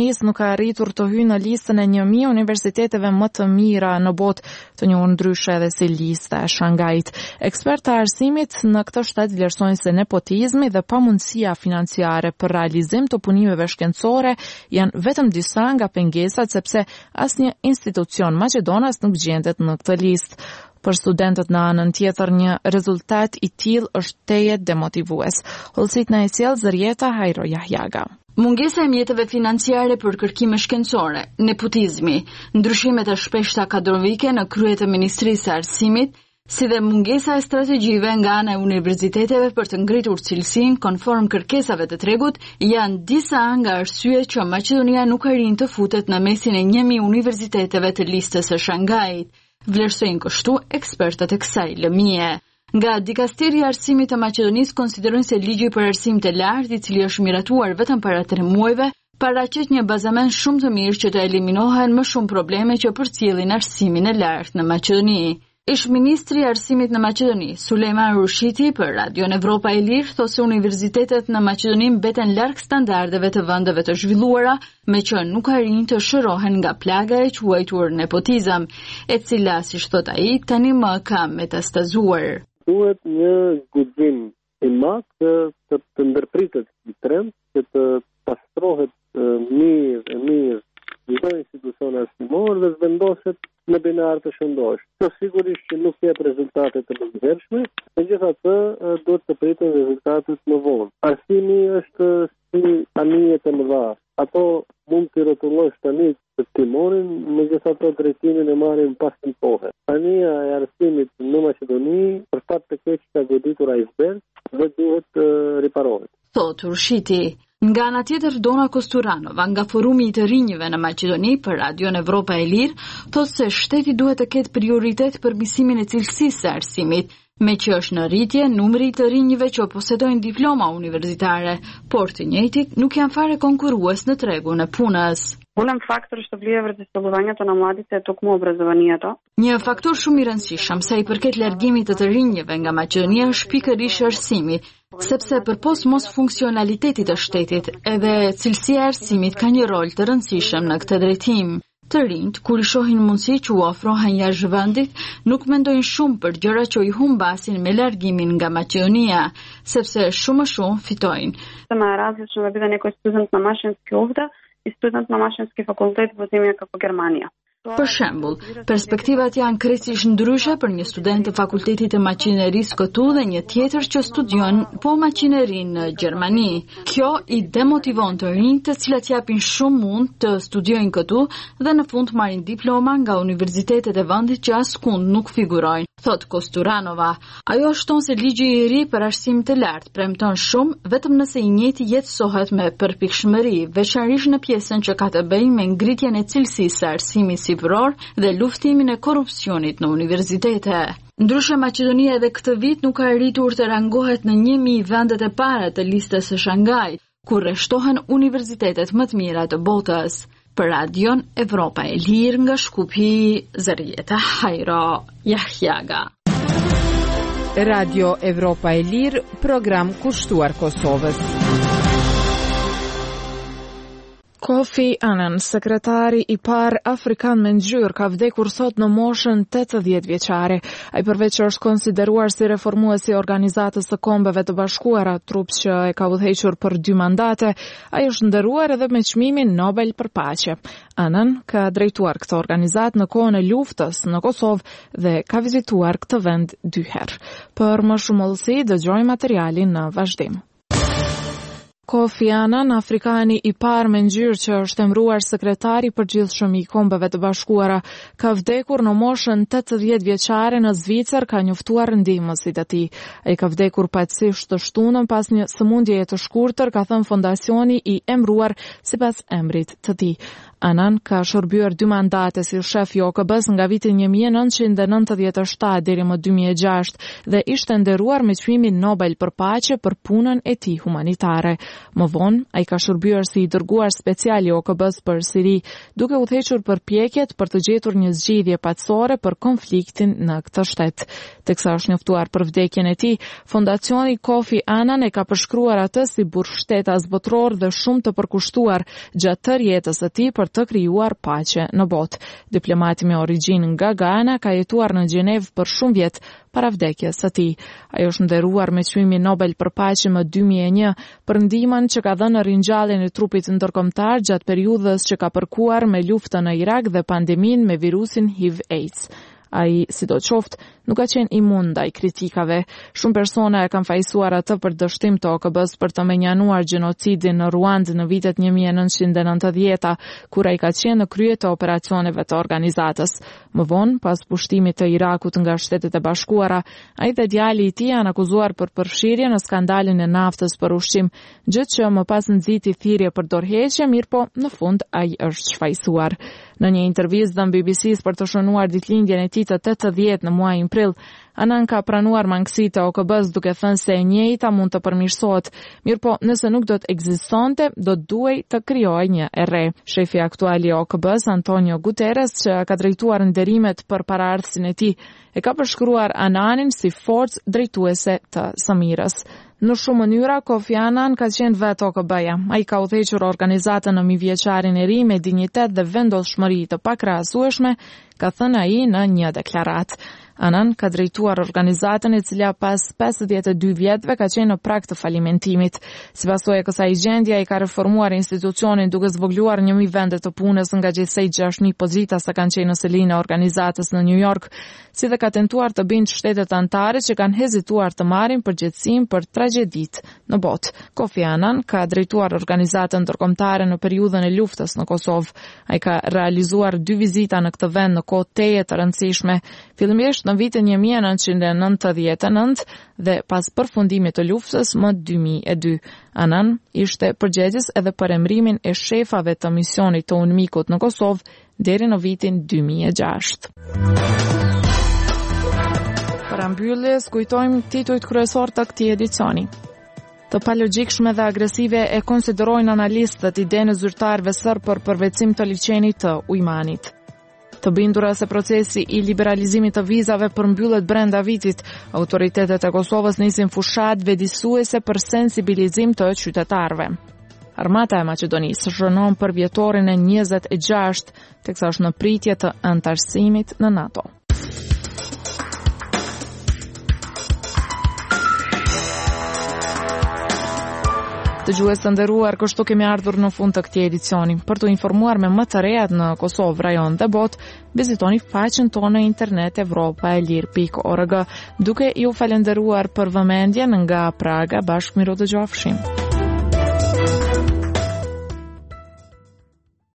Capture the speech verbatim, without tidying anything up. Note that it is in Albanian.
Maqedonisë nuk ka arritur të hyjë në listën e një mijë universiteteve më të mira në botë, të njohur ndryshe edhe si lista e Shangajit. Ekspertë të arsimit në këtë shtet vlerësojnë se nepotizmi dhe pamundësia financiare për realizim të punimeve shkencore janë vetëm disa nga pengesat, sepse asnjë institucion maqedonas nuk gjendet në këtë listë. Për studentët në anën tjetër, një rezultat i tillë është teje demotivues. Hollësit na e sjell Zërieta Hajro Jahjaga. Mungesa e mjeteve financiare për kërkime shkencore, nepotizmi, ndryshimet e shpeshta kadrovike në krye të Ministrisë së Arsimit, si dhe mungesa e strategjive nga ana e universiteteve për të ngritur cilësinë konform kërkesave të tregut, janë disa nga arsyet që Maqedonia nuk arrin të futet në mesin e një mijë universiteteve të listës së Shangajit. Vlerësojnë kështu ekspertët e kësaj lëmie. Nga Dikasteri i Arsimit të Maqedonisë konsiderojnë se ligji për arsim të lartë, i cili është miratuar vetëm para tre muajve, paraqet një bazament shumë të mirë që të eliminohen më shumë probleme që përcjellin arsimin e lartë në Maqedoni. Ish ministri i Arsimit në Maqedoni, Sulejman Rushiti, për Radion Evropa e Lirë, thotë se universitetet në Maqedoni mbeten larg standardeve të vendeve të zhvilluara, me që nuk arrin të shërohen nga plaga e quajtur nepotizëm, e cila, siç thot ai, tani më ka metastazuar. Duhet një guxim i madh të, të, të ndërpritet i trend, që të pastrohet mirë e mirë në institucione arsimore dhe vendoset në binar të shëndosh. Kjo sigurisht që nuk jep rezultate të mëndhershme, megjithatë duhet të priten rezultatet më vonë. Arsimi është si anijet e mëdha. Ato mund të rrotullosh tani të timonin, megjithatë drejtimin e marrin pas një kohe. Ania e arsimit në Maqedoni për fat të keq ka goditur iceberg dhe duhet të riparohet. Thot Urshiti. Nga ana tjetër, Dona Kosturanova, nga Forumi i të Rinjve në Maqedoni për Radion Evropa e Lirë, thotë se shteti duhet të ketë prioritet për misimin e cilësisë së arsimit, me që është në rritje numri i të rinjve që posedojnë diploma universitare, por të njëjtit nuk janë fare konkurrues në tregun e punës. Голям фактор што влие врз состојањето на младите е токму образованието. Një faktor shumë i rëndësishëm sa i përket largimit të të rinjve nga Maqedonia është pikërisht arsimi, sepse përpos mos funksionalitetit të shtetit, edhe cilësia e arsimit ka një rol të rëndësishëm në këtë drejtim. Të rinjt, kur i shohin mundësi që u ofrohen jashtë vendit, nuk mendojnë shumë për gjëra që i humbasin me largimin nga Maqedonia, sepse shumë më shumë fitojnë. Сама е различно да биде некој студент на машински овде и студент на машински факултет во земја како Германија. Për shembull, perspektivat janë krejtësisht ndryshe për një student të fakultetit të maqinerisë këtu dhe një tjetër që studion po maqinerin në Gjermani. Kjo i demotivon të rinjt, të cilat japin shumë mund të studiojnë këtu dhe në fund marrin diploma nga universitetet e vendit që askund nuk figurojnë, thot Kosturanova. Ajo shton se ligji i ri për arsim të lartë premton shumë vetëm nëse i njëjti jetësohet me përpikshmëri, veçanërisht në pjesën që ka të bëjë me ngritjen e cilësisë së arsimit sipëror dhe luftimin e korrupsionit në universitete. Ndryshe, Maqedonia edhe këtë vit nuk ka arritur të rangohet në një mijë vendet e para të listës së Shangajit, ku rreshtohen universitetet më të mira të botës. Për Radion Evropa e Lirë nga Shkupi, Zërieta Hajro Jahjaga. Radio Evropa e Lirë, program kushtuar Kosovës. Kofi Annan, sekretari i parë afrikan me ngjyrë, ka vdekur sot në moshën tetëdhjetë vjeçare. Ai përveç që është konsideruar si reformuesi i Organizatës së Kombeve të Bashkuara, trup që e ka udhëhequr për dy mandate, ai është nderuar edhe me çmimin Nobel për paqe. Annan ka drejtuar këtë organizatë në kohën e luftës në Kosovë dhe ka vizituar këtë vend dy herë. Për më shumë hollësi, dëgjojmë materialin në vazhdim. Kofi Annan, afrikani i parë me ngjyrë që është emëruar sekretari i përgjithshëm i Kombeve të Bashkuara, ka vdekur në moshën tetëdhjetë vjeçare në Zvicër, ka njoftuar ndihmësit e tij. Ai ka vdekur paqësisht të shtunën pas një sëmundjeje të shkurtër, ka thënë fondacioni i emëruar sipas emrit të tij. Annan ka shërbyer dy mandate si shef i O K B-s nga viti një mijë e nëntëqind e nëntëdhjetë e shtatë deri më dy mijë e gjashtë dhe ishte nderuar me çmimin Nobel për paqe për punën e tij humanitare. Më vonë, ai ka shërbyer si i dërguar special i O K B-s për Siri, duke udhëhequr përpjekjet për të gjetur një zgjidhje paqësore për konfliktin në këtë shtet. Teksa është njoftuar për vdekjen e tij, Fondacioni Kofi Annan e ka përshkruar atë si burr shtetas botror dhe shumë të përkushtuar gjatë tërë jetës së tij për të krijuar paqe në botë. Diplomati me origjinë nga Ghana ka jetuar në Gjenevë për shumë vjet para vdekjes së tij. Ai është nderuar me çmimin Nobel për paqe më dy mijë e një për ndihmën që ka dhënë në ringjalljen e trupit ndërkombëtar gjatë periudhës që ka përkuar me luftën në Irak dhe pandeminë me virusin H I V AIDS. Ai, sidoqoftë, nuk ka qenë imun ndaj kritikave. Shumë persona e kanë fajsuar atë për dështim të O K B-s për të menjanuar gjenocidin në Ruandë në vitet një mijë e nëntëqind e nëntëdhjetë, kur ai ka qenë në krye të operacioneve të organizatës. Më vonë, pas pushtimit të Irakut nga Shtetet e Bashkuara, ai dhe djali i tij janë akuzuar për përfshirje në skandalin e naftës për ushqim, gjë që më pas nxiti thirrje për dorëheqje, mirëpo në fund ai është shfaqsuar. Në një intervistë dhënë B B C-s për të shënuar ditëlindjen e tij të tetëdhjetë në muajin prill, Annan ka pranuar mangësitë e O K B-s duke thënë se e njëjta mund të përmirësohet, mirëpo nëse nuk do të ekzistonte, do të duhej të krijojë një e re. Shefi aktual i O K B-s, Antonio Guterres, që ka drejtuar nderimet për paraardhësin e tij, e ka përshkruar Annanin si forcë drejtuese të së mirës. Në shumë mënyra, Kofi Annan ka qenë vetë O K B-ja. Ai ka udhëhequr organizatën në mijëvjeçarin e ri me dinjitet dhe vendosshmëri të pakrahasueshme, ka thënë ai në një deklaratë. Annan ka drejtuar organizatën e cila pas pesëdhjetë e dy vjetëve ka qenë në prag të falimentimit. Sipas së kësaj gjendje, ai ka reformuar institucionin duke zvogëluar një mijë vende të punës nga gjithsej gjashtë mijë pozita sa kanë qenë në selinë e organizatës në New York, si dhe ka tentuar të bindë shtetet anëtare që kanë hezituar të marrin përgjegjësinë për tragjedit në botë. Kofi Annan ka drejtuar organizatën ndërkombëtare në periudhën e luftës në Kosovë. Ai ka realizuar dy vizita në këtë vend në kohë teje të rëndësishme, fillimisht në vitin një mijë e nëntëqind e nëntëdhjetë e nëntë dhe pas përfundimit të luftës më dy mijë e dy. Annan ishte përgjegjës edhe për emërimin e shefave të misionit të UNMIK-ut në Kosovë deri në vitin dy mijë e gjashtë. Për mbylljes, kujtojmë titujt kryesor të këtij edicioni. Të palogjikshme dhe agresive e konsiderojnë analistët idenë e zyrtarëve serb për përvetësim të liçenit të Ujmanit. Të bindura se procesi i liberalizimit të vizave përmbyllet brenda vitit, autoritetet e Kosovës nisin fushat vjedisuese për sensibilizim të qytetarëve. Armata e Maqedonisë shënon për vjetorin e njëzet e gjashtë, teksa është në pritje të antarësimit në NATO. Dëgjues të nderuar, kështu kemi ardhur në fund të këtij edicioni. Për të informuar me më të rejat në Kosovë, rajon dhe botë, vizitoni faqen tonë në internet evropa e lir pikë org, duke ju falenderuar për vëmendjen nga Praga. Bashkë miru dëgjofshim.